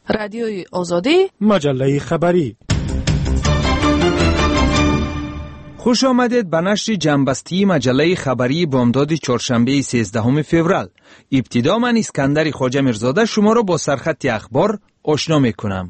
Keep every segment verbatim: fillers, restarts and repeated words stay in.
رادیوی آزادی، مجله خبری. خوش آمدید به نشر جنبستی مجله خبری بامداد چهارشنبه سیزدهم فوریه. ابتدا من اسکندر خواجه میرزاده شما را با سرخط اخبار آشنا میکنم.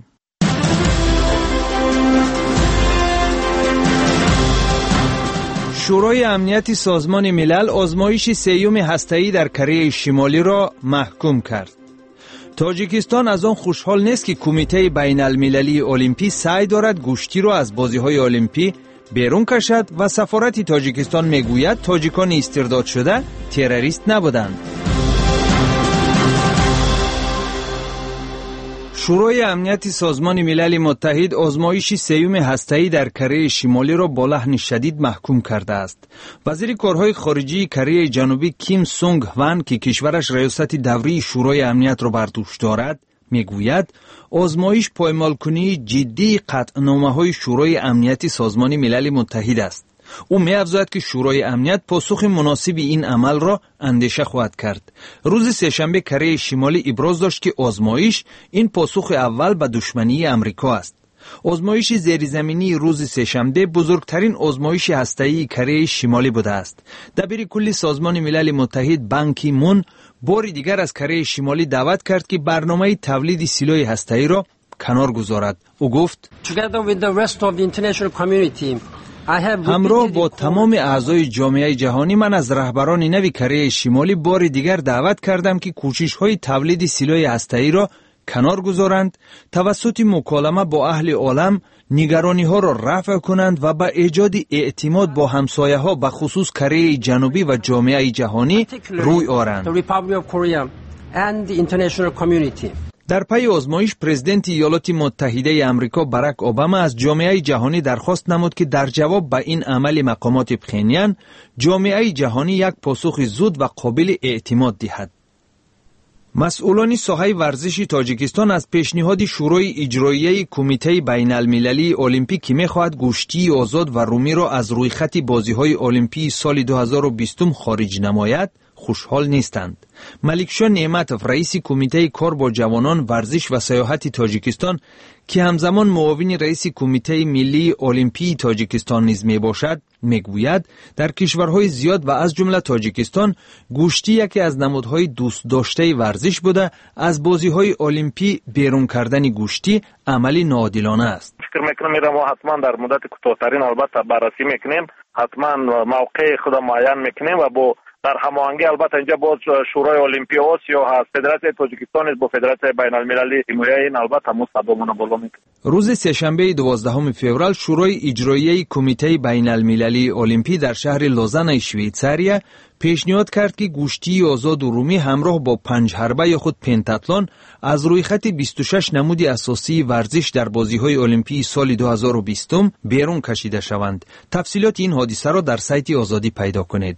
شورای امنیتی سازمان ملل آزمایش سیوم هسته‌ای در کره شمالی را محکوم کرد. تاجیکستان از آن خوشحال نیست که کمیته بین المللی المپی سعی دارد گوشتی را از بازی‌های المپی بیرون کشد و سفارت تاجیکستان میگوید تاجیکان استرداد شده تروریست نبودند. شورای امنیتی سازمان ملل متحد آزمایش سیوم هسته‌ای در کره شمالی را با لحن شدید محکوم کرده است. وزیر کارهای خارجی کره جنوبی کیم سونگ هوان که کشورش ریاست دوری شورای امنیت را بر دوش دارد میگوید آزمایش پایمال‌کنی جدی قطعنامه‌های شورای امنیتی سازمان ملل متحد است. او می‌افزاید که شورای امنیت پاسخ مناسب این عمل را اندیشه خواهد کرد. روز سه‌شنبه کره شمالی ابراز داشت که آزمایش این پاسخ اول به دشمنی امریکا است. آزمایش زیرزمینی روز سه‌شنبه بزرگترین آزمایش هسته‌ای کره شمالی بوده است. دبیر کل سازمان ملل متحد بان کی مون بار دیگر از کره شمالی دعوت کرد که برنامه تولید سلاح هسته‌ای را کنار گذارد. او گفت همراه با تمام اعضای جامعه جهانی من از رهبران نوی کره شمالی بار دیگر دعوت کردم که کوشش‌های تولید سلاح هسته‌ای را کنار گذارند، توسط مکالمه با اهل عالم نگرانی‌ها را رفع کنند و به ایجاد اعتماد با همسایه‌ها به خصوص کره جنوبی و جامعه جهانی روی آورند. در پی آزمایش پرزیدنت ایالات متحده آمریکا باراک اوباما از جامعه جهانی درخواست نمود که در جواب به این عمل مقامات پخینیان جامعه جهانی یک پاسخ زود و قابل اعتماد دهد. مسئولان ساحه ورزش تاجیکستان از پیشنهاد شورای اجرایی کمیته بین المللی المپیک که می‌خواهد گوشتی آزاد و رومی را از روی خط بازی‌های المپی سال دو هزار و بیست خارج نماید خوشحال نیستند. ملکشاه نعمتوف رئیس کمیته کار با جوانان ورزش و سیاحت تاجیکستان که همزمان معاون رئیس کمیته ملی المپی تاجیکستان نیز میباشد میگوید در کشورهای زیاد و از جمله تاجیکستان گوشتی یکی از نمودهای دوست داشته ورزش بوده، از بازی‌های المپی بیرون کردن گوشتی عملی ناعادلانه است. فکر میکنم ما حتما در مدت کوتاه‌ترین البته بررسی میکنیم، حتما موقع خود معین میکنیم و با در هماهنگی البته اینجا باز شورای المپی آسیا هست، فدراسیون تاجیکستان با فدراسیون بین المللی حمایت این البته مصدومانه بالا میکنه. روز سه‌شنبه دوازدهم فوریه شورای اجرایی کمیته بین المللی المپی در شهر لوزان شویتزاریا پیشنهاد کرد که گوشتی آزاد و رومی همراه با پنج حربه یا خود پنتاتلون از روی خط بیست و شش نمود اساسی ورزش در بازی‌های المپی سال دو هزار و بیست بیرون کشیده شوند. تفصیلات این حادثه را در سایت آزادی پیدا کنید.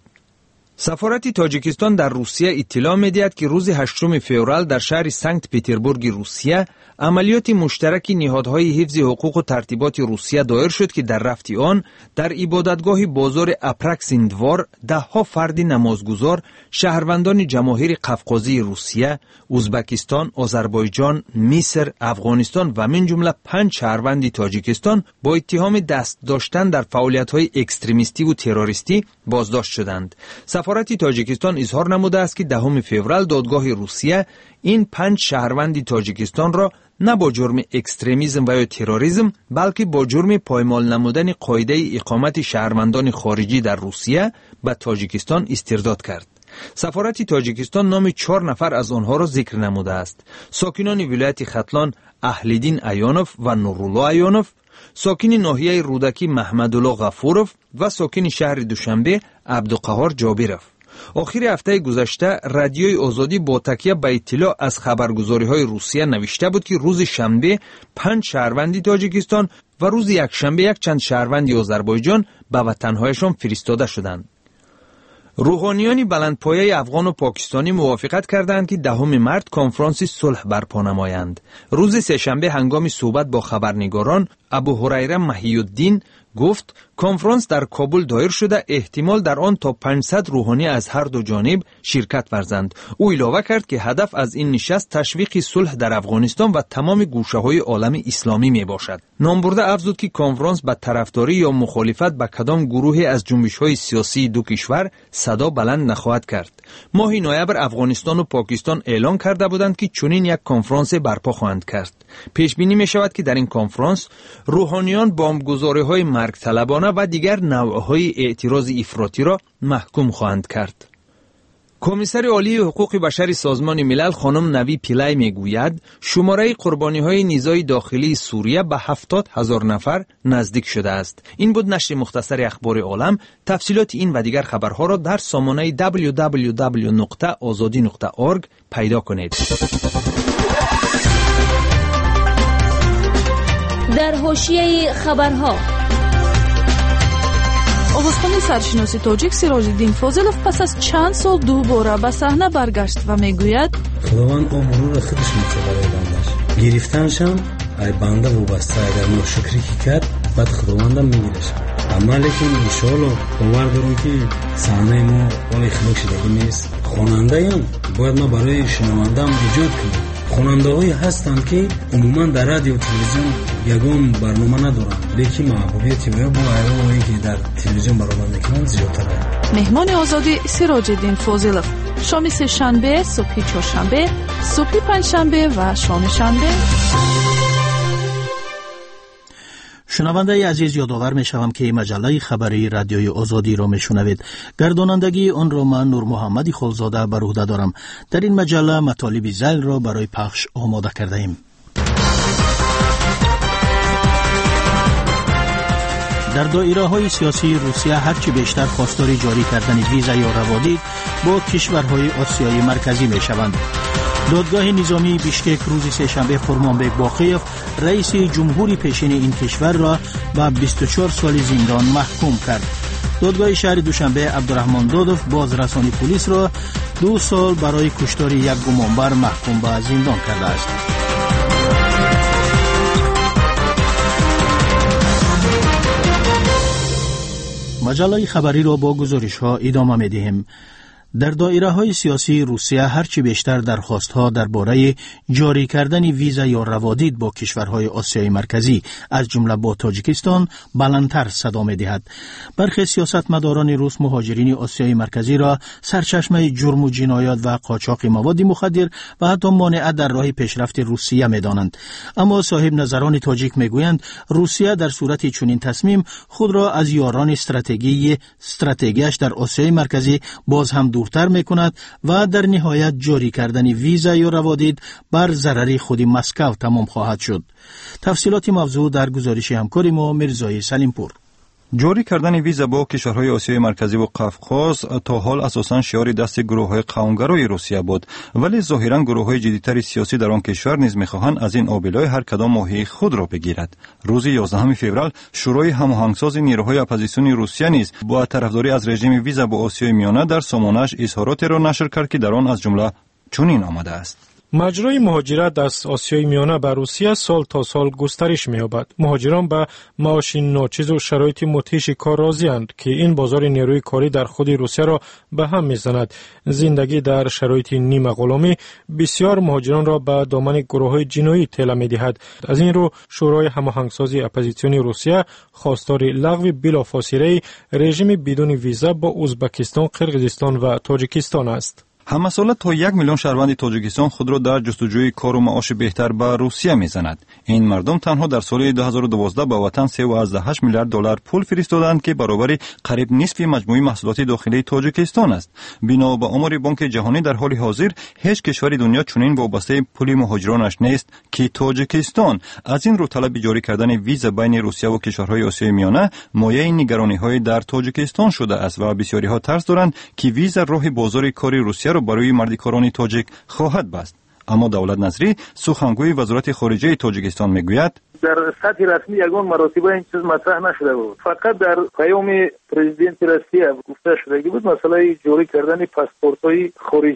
سفارت تاجیکستان در روسیه اطلاع می‌دهد که روز هشتم فوریه در شهر سنت پترزبورگ روسیه عملیات مشترک نهادهای حفظ حقوق و ترتیبات روسیه دایر شد که در رفت آن در عبادتگاه بازار اپراکسیندوار ده ها فرد نمازگزار شهروندان جماهیر قفقازی روسیه، ازبکستان، آذربایجان، مصر، افغانستان و من جمله پنج شهروند تاجیکستان با اتهام دست داشتن در فعالیت‌های اکستریمیستی و تروریستی بازداشت شدند. سفارت تاجیکستان اظهار نموده است که دهم فوریه دادگاه روسیه این پنج شهروند تاجیکستان را نه با جرم اکستریمیسم و یا تروریسم بلکه با جرم پایمال نمودن قاعده اقامت شهروندان خارجی در روسیه به تاجیکستان استرداد کرد. سفارت تاجیکستان نام چهار نفر از آنها را ذکر نموده است. ساکنان ولایت ختلان اهلدین ایانوف و نورالله ایانوف، ساکن ناحیه رودکی محمدالله غفورов و ساکن شهر دوشنبه عبدالقهار جابیرov. آخر هفته گذشته رادیوی آزادی با تکیه به اطلاع از خبرگزاری‌های روسیه نوشته بود که روز شنبه پنج شهروند تاجیکستان و روز یکشنبه یک چند شهروند آذربایجان به وطن‌هایشان فرستاده شدند. روحانیان بلندپایه افغان و پاکستانی موافقت کردند که دهم مارس کنفرانس صلح برپا نمایند. روز سه‌شنبه هنگام صحبت با خبرنگاران ابو هریره محی‌الدین گفت کنفرانس در کابل دایر شده، احتمال در آن تا پانصد روحانی از هر دو جانب شرکت ورزند. او اضافه کرد که هدف از این نشست تشویق صلح در افغانستان و تمام گوشه‌های عالم اسلامی می باشد. نامبرده افزود که کنفرانس به طرفداری یا مخالفت به کدام گروهی از جنبش‌های سیاسی دو کشور صدا بلند نخواهد کرد. ماه نوامبر افغانستان و پاکستان اعلان کرده بودند که چنین یک کنفرانس برپا خواهند کرد. پیش بینی می شود که در این کنفرانس روحانیان بمبگذاری‌های مرگ طلبانه و دیگر نوع‌های اعتراض افراطی را محکوم خواهند کرد. کمیسر عالی حقوق بشر سازمان ملل خانم نوی پیلای میگوید شماره قربانی‌های نزاع داخلی سوریه به هفتاد هزار نفر نزدیک شده است. این بود نشر مختصر اخبار عالم. تفصیلات این و دیگر خبرها را در سامانه دبلیو دبلیو دبلیو نقطه آزادی نقطه اورگ پیدا کنید. در حاشیه خبرها، آوازخوان سرشناس تاجیک سراج‌الدین فاضلов پس از چند سال دوباره به صحنه برگشت و میگوید خداوند امور را خودش می‌کنه برای بندش. گرفتنشم ای بنده وابسته، اگر ناشکری کی کرد بعد خداوندم میگیرش. اما لیکن ان شاء الله باور دارم که صحنه ما ولی خلاق شده نیست. خواننده ام باید ما برای شنوندم ایجاد کنیم. خواننده‌هایی هستند که عموما در رادیو و تلویزیون یگان برنامه ندارند، لیکن محبوبیت و با ایرانی که در تلویزیون برنامه میکنند زیادتره. مهمان آزادی سراج‌الدین فاضلов شام سه شنبه، صبح چهارشنبه، صبح پنجشنبه و شام شنبه. شنونده عزیز، یادآور می شوم که مجله خبری رادیوی آزادی را می شنوید. گردانندگی آن را من نور محمدی خالزاده بر عهده دارم. در این مجله مطالب ذیل را برای پخش آماده کرده ایم. در دایره های سیاسی روسیه هرچی بیشتر خواستار جاری کردن ویزا یا روادید با کشورهای آسیای مرکزی می شوند. دادگاه نظامی بیشکک روز سه‌شنبه خورمانبک باقیف رئیس جمهوری پیشین این کشور را به بیست و چهار سال زندان محکوم کرد. دادگاه شهر دوشنبه عبدالرحمن دادوف بازرسانی پلیس را دو سال برای کشتار یک گمانبر محکوم به زندان کرده است. مجله خبری را با گزارش ها ادامه می دهیم. در دایره های سیاسی روسیه هرچی بیشتر درخواست ها درباره جاری کردن ویزا یا روادید با کشورهای آسیای مرکزی از جمله با تاجیکستان بلندتر صدا می دهد. برخی سیاستمداران روس مهاجرین آسیای مرکزی را سرچشمه جرم و جنایات و قاچاق مواد مخدر و حتی مانع در راه پیشرفت روسیه می دانند. اما صاحب نظران تاجیک می گویند روسیه در صورت چنین تصمیم خود را از یاران استراتژی استراتژیش در آسیای مرکزی باز هم دورتر میکند و در نهایت جاری کردن ویزا یا روادید بر ضرر خود مسکو تمام خواهد شد. تفصیلات موضوع در گزارش همکار ما مرزای سلیمپور. جاری کردن ویزا با کشورهای آسیای مرکزی و قفقاز تا حال اساساً شعار دست گروه‌های قومگرای روسیه بود، ولی ظاهراً گروه‌های جدیدتر سیاسی در آن کشور نیز می‌خواهند از این آبیلای هر کدام ماهی خود را بگیرد. روز یازدهم فوریه شورای هماهنگساز نیروهای اپوزیسیونی روسیه نیز با طرفداری از رژیم ویزا با آسیای میانه در سامانه‌اش اظهاراتی را نشر کرد که در آن از جمله چنین آمده است: مجرای مهاجرت از آسیای میانه به روسیه سال تا سال گسترش می‌یابد. مهاجران به معاش ناچیز و شرایط مدهش کار راضی‌اند که این بازار نیروی کاری در خود روسیه را به هم می‌زند. زندگی در شرایط نیمه غلامی بسیار مهاجران را به دامن گروه‌های جنایی تله می‌دهد. از این رو شورای هماهنگسازی اپوزیسیونی روسیه خواستار لغو بلافاصله رژیم بدون ویزا با ازبکستان، قرقیزستان و تاجیکستان است. همساله تا یک میلیون شهروند تاجیکستان خود را در جستجوی کار و معاش بهتر به روسیه میزند. این مردم تنها در سال دو هزار و دوازده به وطن سه و هشت میلیارد دلار پول فرستادند که برابر قریب نصف مجموع محصولات داخلی تاجیکستان است. بنا به آمار بانک جهانی در حال حاضر هیچ کشور دنیا چنین وابسته پول مهاجرانش نیست که تاجیکستان. از این رو طلب جاری کردن ویزا بین روسیه و کشورهای آسیای میانه مایه نگرانی‌های در تاجیکستان شده است و بسیاری‌ها ترس دارند که ویزا راه بازار کاری روسیه برای مردکاران تاجیک خواهد بست. اما دولت نظری سخنگوی وزارت خارجه تاجیکستان میگوید در سطح رسمی یگان مراتبه این چیز مطرح نشده بود. فقط در پیام پرزیدنت روسیه گفته شده بود مسئله جاری کردن پاسپورت‌های خارجی.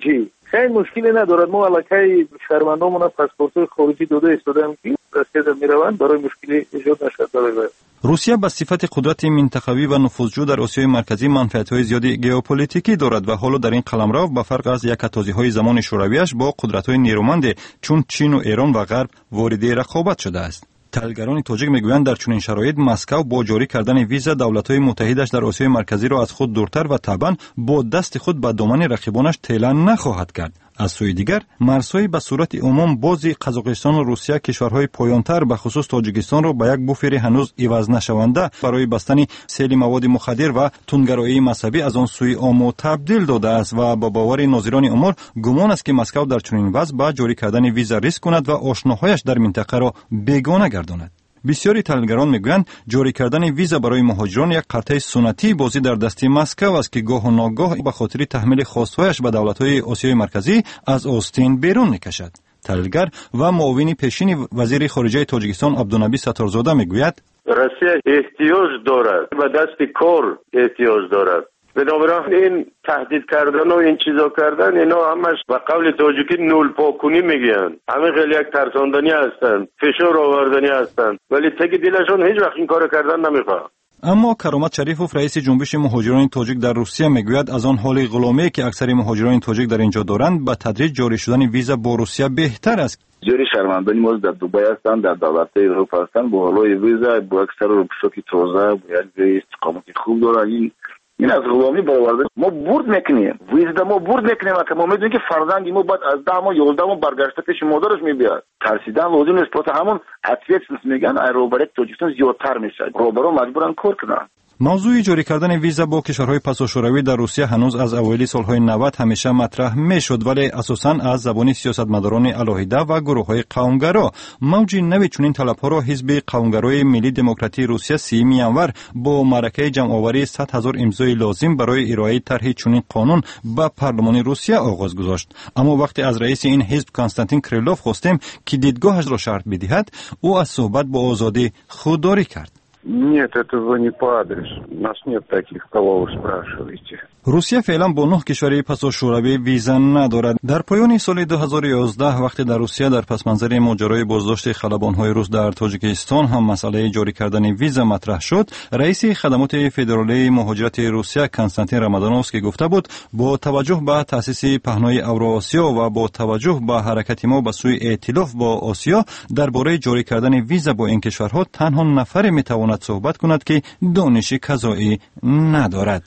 خیلی مشکلی ندارد. ما علاقه شهروندامون از پاسپورت خارجی داده ایستادیم که رسیدن میروند برای مشکلی ایجاد نشد. روسیه به صفت قدرت منطقوی و نفوذجو در آسیای مرکزی منفعت‌های زیادی ژئوپلیتیکی دارد و حالا در این قلمرو به فرق از یکتازی‌های زمان شورویش با قدرت‌های نیرومند چون چین و ایران و غرب وارد رقابت شده است. تحلیلگران تاجیک میگویند در چنین شرایط مسکو با جاری کردن ویزا دولت‌های متحدش در آسیای مرکزی را از خود دورتر و طبعاً با دست خود به دامن رقیبانش طیله نخواهد کرد. از سوی دیگر مرزهای به صورت عموم بازی قزاقستان و روسیه کشورهای پایانتر به خصوص تاجیکستان را به یک بوفر هنوز عوض نشونده برای بستن سیل مواد مخدر و تندگرایی مذهبی از آن سوی آمو تبدیل داده است و با باور ناظران امور گمان است که مسکو در چنین وضع با جاری کردن ویزا ریسک کند و آشناهایش در منطقه را بیگانه گرداند. بسیاری تحلیلگران میگویند جاری کردن ویزا برای مهاجران یک قرطه سنتی بازی در دست مسکو است که گاه و ناگاه به خاطر تحمیل خواستهایش به دولت‌های آسیای مرکزی از آستین بیرون میکشد. تحلیلگر و معاون پیشین وزیر خارجه تاجیکستان عبدالنبی ستارزاده میگوید روسیه احتیاج دارد و دست کار احتیاج دارد. بنابراین این تهدید کردن و این چیزا کردن اینا همش و قول تاجیکی نول پاکونی میگن. همه خیلی یک ترساندنی هستن، فشار آوردنی هستن، ولی تک دلشون هیچ وقت این کارو کردن نمیخواد. اما کرامت شریفوف رئیس جنبش مهاجران تاجیک در روسیه میگوید از آن حال غلامی که اکثر مهاجران تاجیک در اینجا دارند به تدریج جاری شدن ویزا با روسیه بهتر است. جوری شهروندان ما در دبی هستند، در دولت‌های اروپا هستند، با حالای ویزا با اکثر روشکی تازه باید استقامت خوب دارند. این این از غلامی برآورده. ما برد میکنیم ویزا ما برد میکنیم که ما میدونیم که فرزندی ما بعد از ده ماه یازده ماه برگشته پیش مادرش میبیاد. ترسیدن لازم نیست. پس همون اطفیت میگن روبرک تاجیکستان زیادتر میشه. روبرو مجبورن کار کنن. موضوع جاری کردن ویزا با کشورهای پساشوروی در روسیه هنوز از اوایل سالهای نود همیشه مطرح میشد، ولی اساساً از زبان سیاستمداران علاهیده و گروه‌های قومگرا. موج نوی چنین طلب‌ها را حزب قومگرای ملی دموکراتی روسیه سیمی ینور با معرکه جمع‌آوری صد هزار امضای لازم برای ارائه طرح چنین قانون به پارلمان روسیه آغاز گذاشت. اما وقتی از رئیس این حزب کنستانتین کریلوف خواستیم که دیدگاهش را شرح بدهد، او از صحبت با آزادی خودداری کرد. Нет, это не по адресу. Нас нет таких, кого вы спрашиваете. روسیه فعلا با نه کشور پساشوروی ویزا ندارد. در پایان سال دو هزار و یازده وقتی در روسیه در پس منظر ماجرای بازداشت خلبان‌های روس در تاجیکستان هم مسئله جاری کردن ویزا مطرح شد، رئیس خدمات فدرالی مهاجرت روسیه کنستانتین رامادانوفسکی گفته بود با توجه به تأسیس پهنای اوراسیا و با توجه به حرکت ما به سوی ائتلاف با آسیا درباره جاری کردن ویزا با این کشورها تنها نفر میتواند صحبت کند که دانش قضایی ندارد.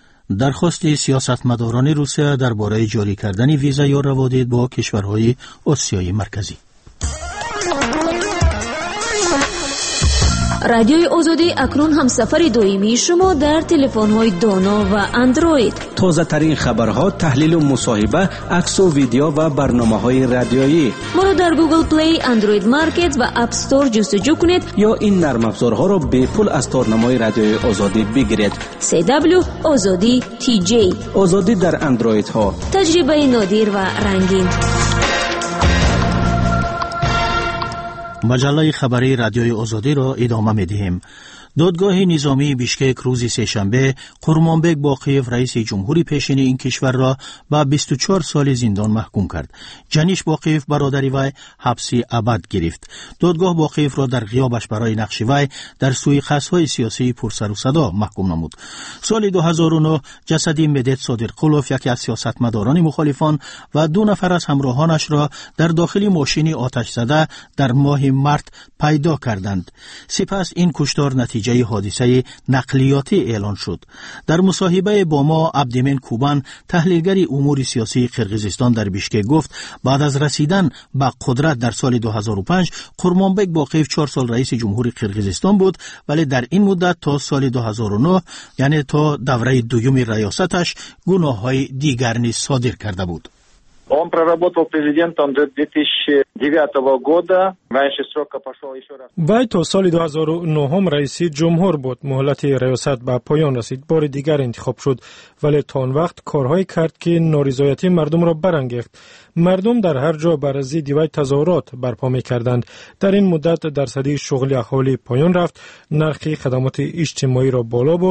درخواست سیاستمداران روسیه درباره جاری کردن ویزا یا روادید با کشورهای آسیای مرکزی. رادیوی آزادی اکنون هم سفر دائمی شما در تلفن‌های دانا و اندروید. تازه ترین خبرها، تحلیل و مصاحبه، عکس و ویدیو و برنامه‌های رادیویی. ما رو در گوگل پلی، اندروید مارکت و اپ استور جستجو کنید یا این نرم افزارها رو به پول از تارنمای رادیوی آزادی بگیرید. سی دبلیو آزادی تی جی. آزادی در اندروید ها. تجربه نادر و رنگین. مجله خبری رادیوی آزادی را ادامه می‌دهیم. دادگاه نظامی بیشکک روز سه‌شنبه قرمانبک باقیف رئیس جمهوری پیشین این کشور را به بیست و چهار سال زندان محکوم کرد. جنیش باقیف برادری وی حبسی ابد گرفت. دادگاه باقیف را در غیابش برای نقش وی در سوء-قصدهای سیاسی پرسر و صدا محکوم نمود. سال دو هزار و نه جسدی مدد صادق‌قلوف، یکی از سیاستمداران مخالفان و دو نفر از همراهانش را در داخل ماشینی آتش زده در ماه مارس پیدا کردند. سپس این کشتار نتیجه جای حادثه نقلیاتی اعلان شد. در مصاحبه با ما عبدمن کوبان، تحلیلگر امور سیاسی قرقیزستان در بیشکک گفت بعد از رسیدن به قدرت در سال دو هزار و پنج قرمانبک باقیف چهار سال رئیس جمهوری قرقیزستان بود، ولی در این مدت تا سال دو هزار و نه یعنی تا دوره دوم ریاستش گناه‌های دیگر نیز صادر کرده بود. Он проработал президентом до две тысячи девятого года. Раньше срока пошел еще раз. وی تا سال دو هزار و نه رئیس جمهور بود. مهلت ریاست به پایان رسید. بار دیگر انتخاب شد، ولی تا آن وقت کارهایی کرد که نارضایتی مردم را برانگیخت. مردم در هر جا بر ضد وی تظاهرات برپا می‌کردند. در این مدت درصدی شغل اهالی پایان رفت، نرخ خدمات اجتماعی را بالا برد،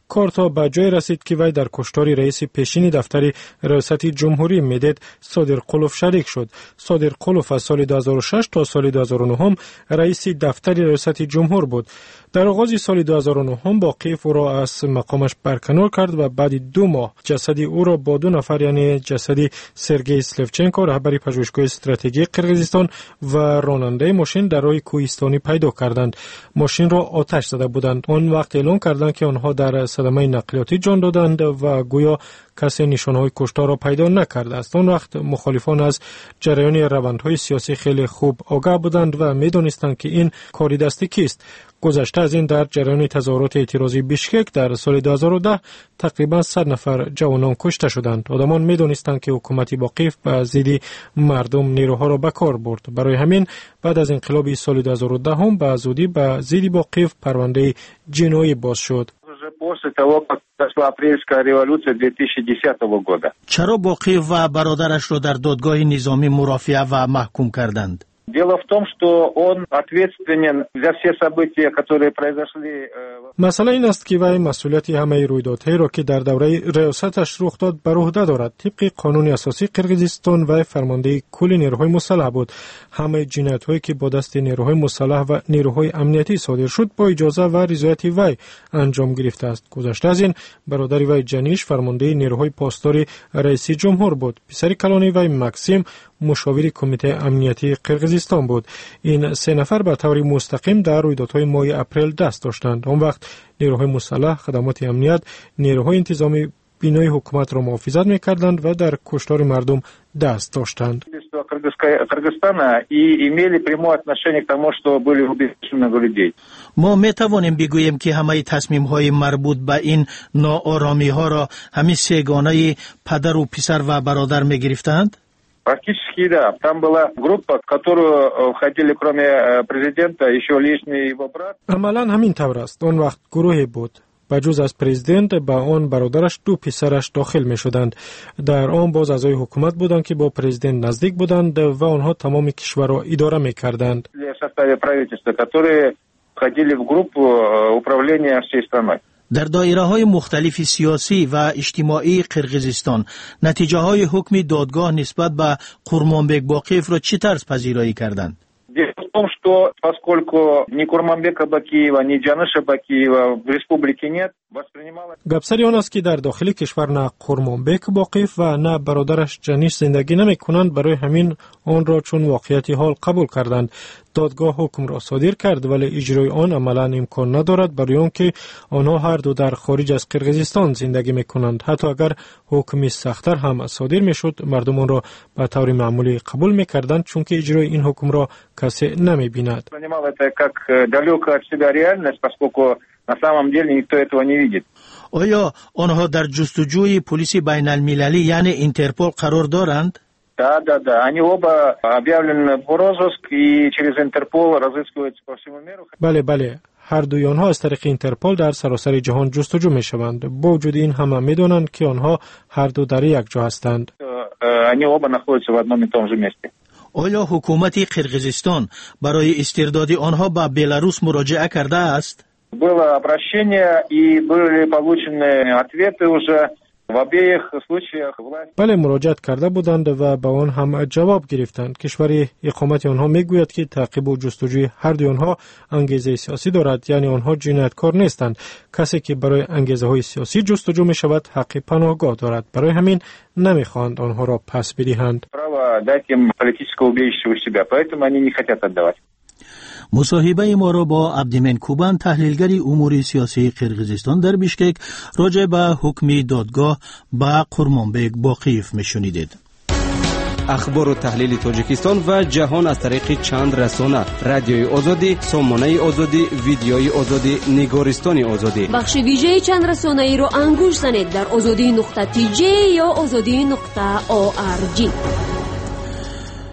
کار تا به جای رسید که وی در کشتار رئیس پیشین دفتر ریاست جمهوری مدد صادق قلوف شریک شد. صادق قلوف از سال دو هزار و شش تا سال دو هزار و نه رئیس دفتر ریاست جمهور بود. در آغاز سال دو هزار و نه با قیف او را از مقامش برکنار کرد و بعد دو ماه جسد او را با دو نفر یعنی جسد سرگئی سلفچنکو رهبر پژوهشگاه استراتژی قرقیزستان و راننده ماشین در راه کوهستانی پیدا کردند. ماشین را آتش زده بودند. آن وقت اعلام کردند که آنها در صدمه نقلیاتی جان دادند و گویا کسی نشانهای کشتار را پیدا نکرده است. آن وقت مخالفان از جریان روندهای سیاسی خیلی خوب آگاه بودند و می‌دانستند که این کاری دست کیست. گذشته از این در جریان تظاهرات اعتراضی بیشکک در سال دو هزار و ده تقریبا صد نفر جوانان کشته شدند. آدمان می‌دانستند که حکومت باقیف به ضد مردم نیروها را به کار برد. برای همین بعد از انقلاب سال دو هزار و ده هم به زودی به ضد باقیف پرونده جنایی باز شد. После того, как прошла апрельская революция две тысячи десятого года. چرا باقیف و برادرش را در دادگاه نظامی مرافعه و محکوم کردند؟ Дело в том, что он ответственен за все события, которые произошли. مسئله این است که وی مسئولیت همه رویدادهایی را که در دوره ریاستش رخ داد بر عهده دارد. طبق قانون اساسی قرقیزستان وی فرمانده کل نیروهای مسلح بود. همه جنایت‌هایی که با دست نیروهای مسلح و نیروهای امنیتی صادر شد با اجازه و رضایت وی انجام گرفته است. گذشته از این برادر وی جنیش فرمانده نیروهای پاسدار رئیس جمهور بود. پسر کلانی وی مکسیم مشاور کمیته امنیتی قرقیزستان بود. این سه نفر به طور مستقیم در رویدادهای ماه اپریل دست داشتند. آن وقت نیروهای مسلح، خدمات امنیت، نیروهای انتظامی بینای حکومت را محافظت می‌کردند و در کشتار مردم دست داشتند. ما می توانیم بگوییم که همه تصمیم‌های مربوط به این ناآرامی‌ها را همین سگانه پدر و پسر و برادر می‌گرفتند؟ Практически да. Там была группа, в которую входили кроме президента еще личный его брат. عملاً همین طور است. آن وقت گروهی بود. بجز از پرزیدنت با آن برادرش دو پسرش داخل می شدند. در آن باز اعضای حکومت بودند که با پرزیدنت نزدیک بودند و آنها تمام کشور را اداره می کردند. В составе правительства, которые входили в группу управления всей страной. در دایره های مختلف سیاسی و اجتماعی قرقیزستان نتیجه های حکم دادگاه نسبت به قورمانبک باقیف را چه طرز پذیرایی کردند؟ Дело в том, что поскольку ни Курманбека Бакиева, ни Джаныша Бакиева в республике нет, воспринималось... گپسری آن است که در داخل کشور نه قورمانبک باقیف و نه برادرش جنیش زندگی نمی کنند. برای همین آن را چون واقعیت حال قبول کردند. دادگاه حکم را صادر کرد ولی اجرای آن عملا امکان ندارد برای آنکه آنها هر دو در خارج از قرقیزستان زندگی می کنند. حتی اگر حکمی سخت‌تر هم صادر می شد مردم آن را به طور معمولی قبول می کردند چون که اجرای این حکم را کسی نمی بیند. آیا آنها در جستجوی پلیس بین المللی یعنی اینترپول قرار دارند؟ Да, да, да. Они оба объявлены в розыск и через Интерпол разыскиваются по всему миру. بله بله. هر دوی آنها از طریق اینترپول در سراسر جهان جستجو می شوند. با وجود این همه می دانند که آنها هر دو در یک جا هستند. Они оба находятся в одном и том же месте. آیا حکومت قرقیزستان برای استرداد آنها به بلاروس مراجعه کرده است؟ Было обращение и были получены ответы уже. بله مراجعت کرده بودند و به آن هم جواب گرفتند. کشور اقامت آنها میگوید که تعقیب و جستجوی هر دو آنها انگیزه سیاسی دارد، یعنی آنها جنایتکار نیستند. کسی که برای انگیزه های سیاسی جستجو می شود حق پناهگاه دارد. برای همین نمیخواهند آنها را پس بدهند. مصاحبه ما را با عبدیمن کوبان تحلیلگر امور سیاسی قرقیزستان در بیشکک راجع به حکم دادگاه به قورمانبک باقیف میشنیدید. اخبار و تحلیل تاجیکستان و جهان از طریق چند رسانه: رادیوی آزادی، سامانه آزادی، ویدیوی آزادی، نگارستان آزادی. بخش ویژه چند رسانه ای را انگوش زنید در آزادی نقطه تی جی یا آزادی نقطه او آر جی.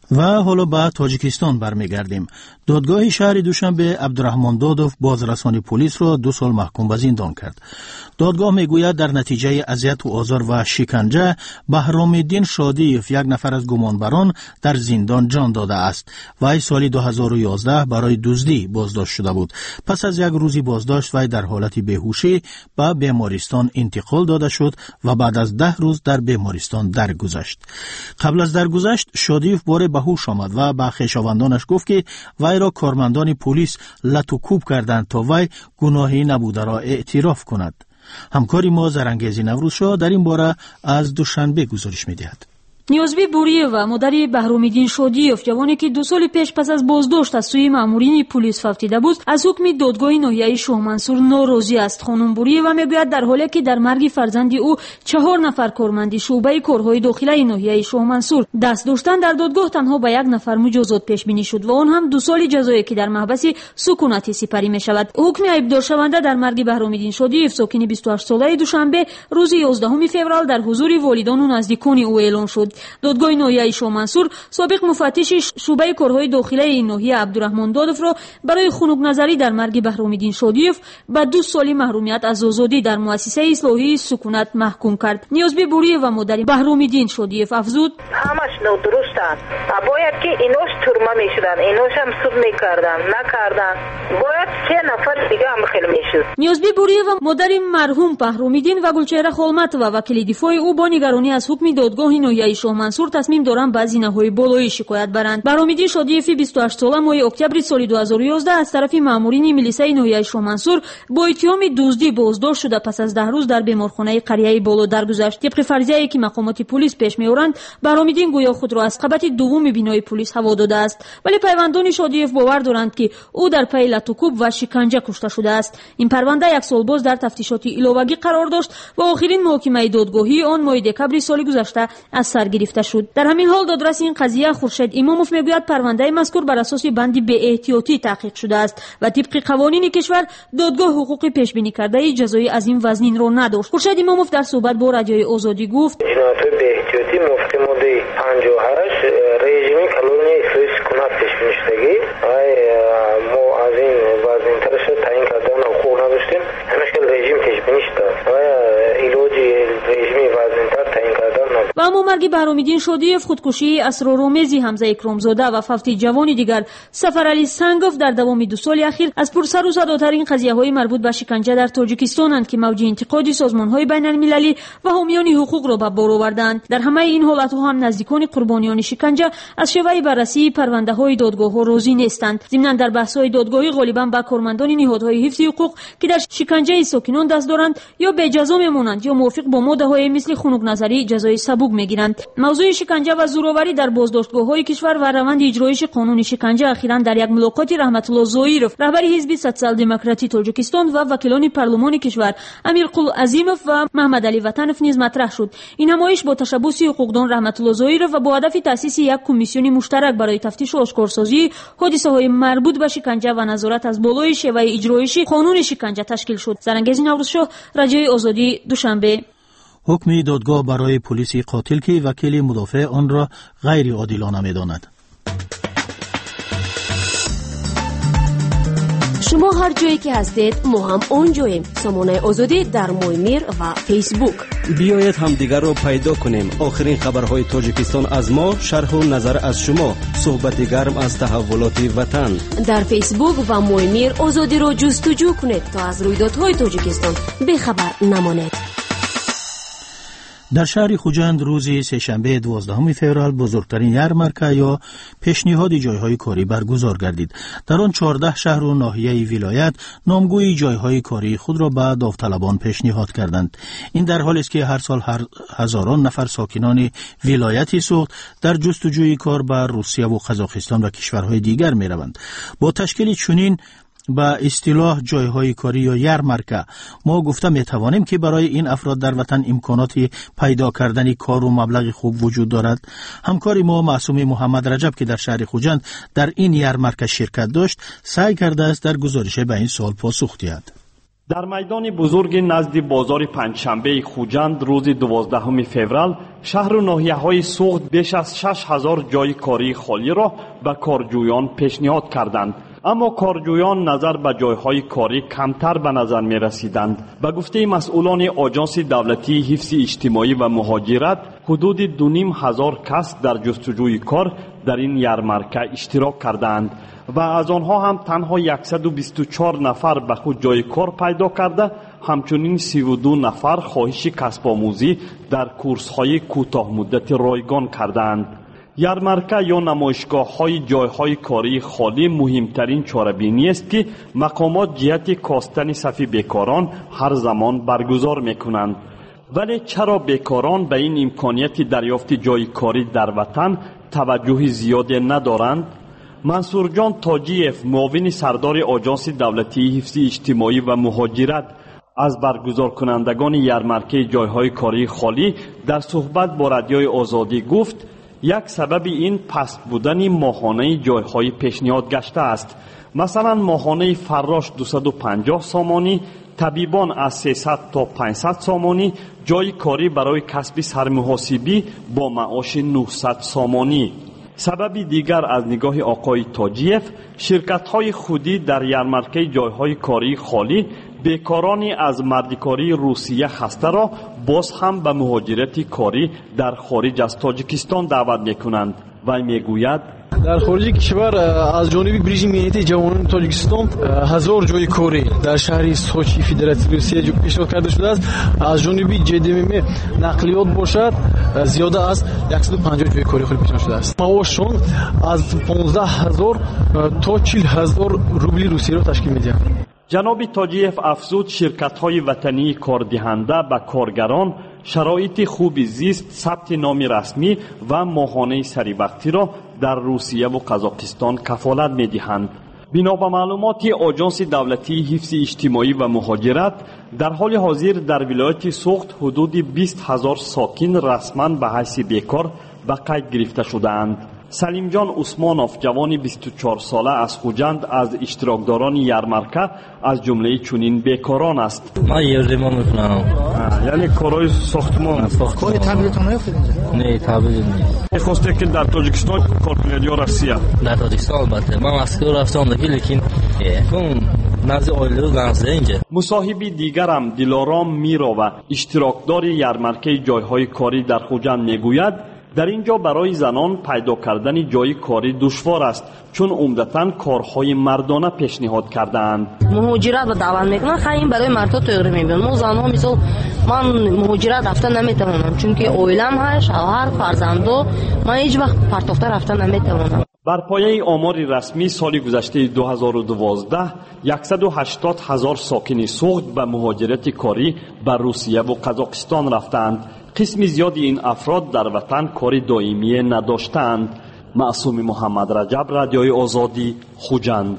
و حالا به تاجیکستان برمیگردیم. دادگاه شهر دوشنبه عبدالرحمن دادوف بازرسان پلیس را دو سال محکوم به زندان کرد. دادگاه میگوید در نتیجه اذیت و آزار و شکنجه بهرام‌الدین شادیف، یک نفر از گمانبران، در زندان جان داده است. وی سال دو هزار و یازده برای دزدی بازداشت شده بود. پس از یک روزی بازداشت وی در حالت بیهوشی به بیمارستان انتقال داده شد و بعد از ده روز در بیمارستان درگذشت. قبل از درگذشت شادیف بار به هوش آمد و به خویشاوندانش گفت که وی را کارمندان پلیس لط و کوب کردند تا وی گناهی نبوده را اعتراف کند. همکاری ما زرنگیزی نوروزشاه در این باره از دوشنبه گزارش می‌دهد. نیوزبی بوریeva مادری بهرام‌الدین شادیف، جوانی که دو سال پیش پس از بازداشت از سوی مامورین پلیس فوتیده بود، از حکم دادگاه ناحیه شاه منصور ناراضی است. خانم بوریeva میگوید در حالی که در مرگ فرزند او چهار نفر کارمند شعبه کارهای داخلی ناحیه شاه منصور دست داشتند، در دادگاه تنها به یک نفر مجازات پیش بینی شد و آن هم دو سال جزایی که در محبس سکونتی سپری می شود. حکم عیبدار شونده در مرگ بهرام‌الدین شادیف، ساکن بیست و هشت ساله دوشنبه روز یازدهم فوریه در حضور والدان و نزدیکان او اعلام شد. دادگاه ناحیه شاه منصور سابق مفتش شعبه کارهای داخلی این ناحیه عبدالرحمن دادوف را برای خنک نظری در مرگ بهرام‌الدین شادیف به دو سال محرومیت از آزادی در مؤسسه اصلاحی سکونت محکوم کرد. نیوزبی بوریeva مادر بهرام‌الدین شادیف افزود: همش نادرست است. باید که ایناش ترمه میشدن، ایناش هم سود میکردن، نکردن. باید سه نفر دیگه هم خیلی میشد. نیوزبی بوریeva مادر مرحوم بهرام‌الدین و گلچهره خالمت و وکیل دفاع او با نگرانی از حکم دادگاه ناحیه شاه منصور تصمیم دارند به زینه‌های بالایی شکایت برند. بهرام‌الدین شادیف بیست و هشت ساله ماه اکتبر سال دو هزار و یازده از طرف مامورین میلیسای ناحیه شاه منصور با اتهام دزدی بازداشت شده پس از ده روز در بیمارخانه قریه بالا درگذشت. طبق فرضیه‌ای که مقامات پلیس پیش می‌آورند، بهرام‌الدین گویا خود را از قبط دوم بینای پلیس هوا داده است، ولی پیوندان شادیف باور دارند که او در پی لط و کوب و شکنجه کشته شده است. این پرونده یک سال باز در تفتیشات علاوه‌ای قرار داشت و آخرین محاکمه دادگاهی آن ماه دکبر سال گذشته از سر گرفته شد. در همین حال دادرس این قضیه خورشید اماموف میگوید پرونده مذکور بر اساس بند بی احتیاطی تحقیق شده است و طبق قوانین کشور دادگاه حقوق پیش بینی کرده جزایی از این وزنین را نداشت. خورشید اماموف در صحبت با رادیوی آزادی گفت: جنایت بی احتیاطی موافق ماده پنجاه و هشت رژیم کانونی اصلاحی سکونت پیش بینی شدگی ما از این وزنین ترش تعیین کردن حقوق نداشتیم. همشکل رژیم پیش بینی شده و علاج رژیمی وزنین تر تعیین کردن نداشت. و اما مرگ بهرام‌الدین شادیف، خودکشی اسرارآمیزی حمزه اکرامزاده و فوت جوانی دیگر سفرعلی سنگوف در دوام دو سال اخیر از پرسر و صداترین قضیه‌های مربوط به شکنجه در تاجیکستانند که موجب انتقاد سازمان‌های بین‌المللی و حامیان حقوق را به بار آوردند. در همه این حالت‌ها هم نزدیکان قربانیان شکنجه از شیوه بررسی پرونده‌های دادگاه‌ها راضی نیستند. ضمن در بحث‌های دادگاهی غالباً به کارمندان نهادهای حفظ حقوق که در شکنجه ساکنان دست دارند یا به جزا می‌مانند یا موافق با ماده‌های مثل خنک نظری جزای سبک می‌گیرند. موضوع شکنجه و زورآوری در بازداشتگاه‌های کشور و روند اجرایش قانون شکنجه اخیراً در یک ملاقات رحمت الله زایرف، رهبر حزب سوسیال دموکراتی تاجیکستان و وکیلان پارلمان کشور امیرقل عظیموف و محمد علی وطنوف نیز مطرح شد. این نمایش با تشبث حقوقدان رحمت الله زایرف و با هدف تأسیس یک کمیسیون مشترک برای تفتیش و آشکارسازی حادثه‌های مربوط به شکنجه و نظارت از بالای شیوه اجرایش قانون شکنجه تشکیل شد. زرنگیزی نوروزشاه، رادیوی آزادی، دوشنبه. حکم دادگاه برای پلیس قاتل که وکیل مدافع آن را غیر عادلانه می‌داند. شما هر جایی که هستید ما هم اونجاییم. سامانه آزادی در مویمیر و فیسبوک. بیایید هم دیگر رو پیدا کنیم. آخرین خبرهای تاجیکستان از ما، شرح و نظر از شما، صحبت گرم از تحولات وطن. در فیسبوک و مویمیر آزادی رو جستجو کنید تا از رویدادهای تاجیکستان بی‌خبر نمانید. در شهر خوجند روز سه‌شنبه دوازدهم فوریه بزرگترین یارمارکه یا پیشنهاد جایهای کاری برگزار گردید. در آن چهارده شهر و ناحیه ولایت نامگوی جایهای کاری خود را به داوطلبان پیشنهاد کردند. این در حالی است که هر سال هر هزاران نفر ساکنان ولایتی سوخت در جستجوی کار به روسیه و قزاقستان و کشورهای دیگر می روند. با تشکیل چنین با اصطلاح جایهای کاری یا یارمارکه ما گفته می توانیم که برای این افراد در وطن امکانات پیدا کردن کار و مبلغ خوب وجود دارد. همکار ما معصوم محمد رجب که در شهر خوجند در این یارمارکه شرکت داشت سعی کرده است در گزارش به این سوال پاسخ دهد. در میدان بزرگ نزد بازار پنجشنبه خوجند روز دوازدهم فوریه شهر و ناحیه‌های سوخت بیش از شش هزار جای کاری خالی را به کارجویان پیشنهاد کردند، اما کارجویان نظر به جایهای کاری کمتر به نظر می رسیدند. به گفته مسئولان آژانس دولتی حفظ اجتماعی و مهاجرت، حدود دو نیم هزار کس در جستجوی کار در این یارمارکه اشتراک کردند و از آنها هم تنها صد و بیست و چهار نفر به خود جای کار پیدا کرده، همچنین سی و دو نفر خواهش کسب آموزی در کورس‌های کوتاه مدت رایگان کردند. یارمارکه یا نمایشگاه های جای های کاری خالی مهمترین چاره‌بینی است که مقامات جهت کاستن صف بیکاران هر زمان برگزار میکنند. ولی چرا بیکاران به این امکانیت دریافت جای کاری در وطن توجه زیادی ندارند؟ منصور جان تاجیف، معاون سردار آژانس دولتی حفظ اجتماعی و مهاجرت، از برگزار کنندگان یارمارکه جای های کاری خالی در صحبت با رادیوی آزادی گفت یک سبب این پست بودن ماهانه جایهای پیشنهاد گشته است. مثلا ماهانه فراش دویست و پنجاه سامانی، طبیبان از سیصد تا پانصد سامانی، جای کاری برای کسب سرمحاسبی با معاش نهصد سامانی. سبب دیگر از نگاه آقای تاجیف، شرکت‌های خودی در یارمارکه جایهای کاری خالی بیکارانی از مردکاری روسیه خسته را باز هم به مهاجرت کاری در خارج از تاجیکستان دعوت می‌کنند. وی میگوید در خارج کشور از جانب رژیم ملیتی جوانان تاجیکستان هزار جای کاری در شهر سوچی فدراسیون روسیه پیشنهاد کرده شده است. از جانب جدیم نقلیات باشد زیاده از صد و پنجاه جای کاری خود پیشنهاد شده است. معاششان از پانزده هزار تا چهل هزار روبل روسیه را تشکیل می‌دهد. جناب تاجیف افزود شرکت‌های وطنی کاردهنده به کارگران شرایط خوب زیست، ثبت نام رسمی و ماهانه سری وقتی را در روسیه و قزاقستان کفالت می‌دهند. بنا به معلومات آژانس دولتی حفظ اجتماعی و مهاجرت، در حال حاضر در ولایت سوخت حدود بیست هزار ساکن رسما به حیث بیکار به قید گرفته شده‌اند. سلیم جان عثمانوف، جوان بیست و چهار ساله از خوجند، از اشتراکداران یارمارکه از جمله چنین بیکاران است. من یردمان میکنم. یعنی کارهای ساختمان. کاری تبلیغتون نیفتید اینجا؟ نه تبلیغ نیست. می‌خواستید که در تاجیکستان کار کنید یا روسیه؟ در تاجیکستان البته. من مسکو رفتم دیگه، لیکن اون نزد آیله و گنزده اینجا. مصاحبی دیگرم دلارام میرا و اشتراکدار یارمارکه جایهای کاری در خوجند میگوید در اینجا برای زنان پیدا کردن جای کاری دشوار است، چون عمدتاً کارهای مردانه پیشنهاد کردند. مهاجرت رو دعوت میکنن، خیلی برای مردا تغییر میبینن. ما زنها مثلا من مهاجرت رفتن نمیتونم، چون که اویلم هست، شوهر، فرزندو، من هیچ وقت پرتافته رفتن نمیتونم. بر پایه آمار رسمی سال گذشته دو هزار و دوازده صد و هشتاد هزار ساکن سوخت به مهاجرت کاری به روسیه و قزاقستان رفتند. قسم زیادی این افراد در وطن کاری دائمی نداشتند. معصوم محمد رجب، رادیوی آزادی، خوجند.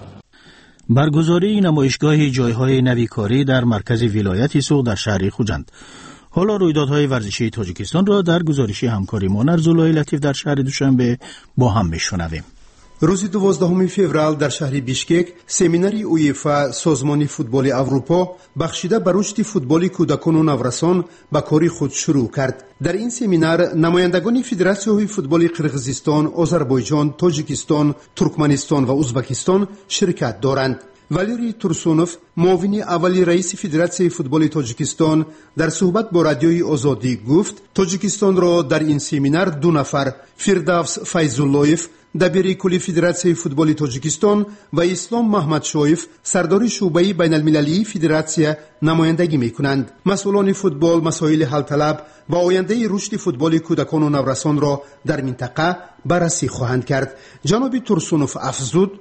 برگزاری نمایشگاه جایهای نوی کاری در مرکز ولایت سوخت در شهر خوجند. حالا رویدادهای ورزشی تاجیکستان را در گزارش همکاری ما نرزالله لطیف در شهر دوشنبه با هم میشنویم. روز دوازدهم فوریه در شهر بیشکک سمیناری اویفا سازمان فوتبال اروپا بخشیده به رشد فوتبال کودکان و نورسان به کاری خود شروع کرد. در این سمینار نمایندگان فدراسیون فوتبال قرقیزستان، آذربایجان، تاجیکستان، ترکمنستان و ازبکستان شرکت دارند. والیری تورسونوف، معاون اولی رئیس فدراسیون فوتبال تاجیکستان، در صحبت با رادیوی آزادی گفت تاجیکستان را در این سمینار دو نفر، فردوس فیض‌اللهیف دبیر کلی فدراسیون فوتبال تاجیکستان و اسلام محمد شایف سردار شعبه بین المللی فدراسیون نمایندگی میکنند. مسئولان فوتبال مسائل حل طلب و آینده رشد فوتبال کودکان و نورسان را در منطقه بررسی خواهند کرد. جناب تورسونوف افزود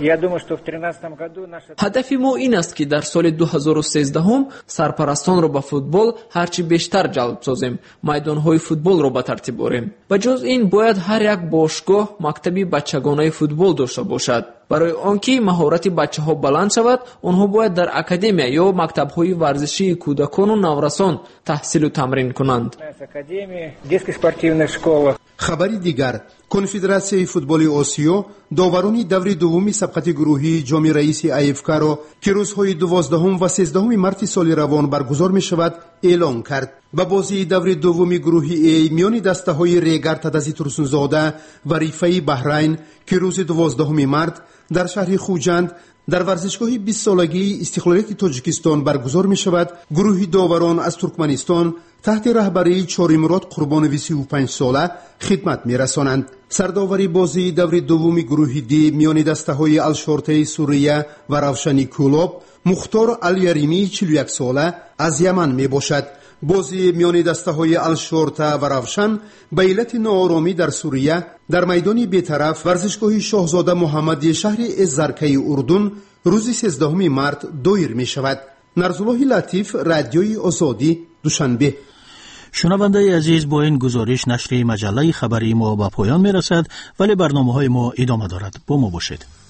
هدف ما این است که در سال دو هزار و سیزده هم سرپرستان را به فوتبال هرچی بیشتر جلب سازیم، میدانهای فوتبال را به ترتیب آوریم. به جز این باید هر یک باشگاه مکتبی بچگانه فوتبال داشته باشد. برای آنکه مهارت بچه‌ها بلند شود، آنها باید در اکادمی یا مکتب‌های ورزشی کودکان و نورسان تحصیل و تمرین کنند. خبری دیگر، کنفدراسیای فوتبال آسیا داوران دوره دومی سبقت گروهی جام رئیس ایفکا را که روزهای دوازدهم و سیزدهم مارس سال روان برگزار می شود اعلام کرد. با بازی دوره دومی گروهی ای میان دسته های ریگر تدزی ترسونزاده و ریفه بحرین که روز دوازدهم مارس در شهر خوجند در ورزشگاه بیست سالگی استقلالیت تاجیکستان برگزار می شود. گروه داوران از ترکمنستان تحت رهبری چاریمراد قربانوی سی و پنج ساله خدمت می رسانند. سرداوری بازی دوره دومی گروه دی میان دسته های الشورته سوریه و روشنی کولوب مختار الیریمی چهل و یک ساله از یمن می باشد. بازی میان دسته های الشورته و روشن به علت ناآرامی در سوریه در میدان بیطرف ورزشگاه شاهزاده محمد شهر زرکه اردن روز سیزدهم مارس دایر می شود. نرزالله لطیف، رادیوی آزادی، دوشنبه. شنونده عزیز، با این گزارش نشر مجله خبری ما به پایان می رسد، ولی برنامه های ما ادامه دارد. با ما باشید.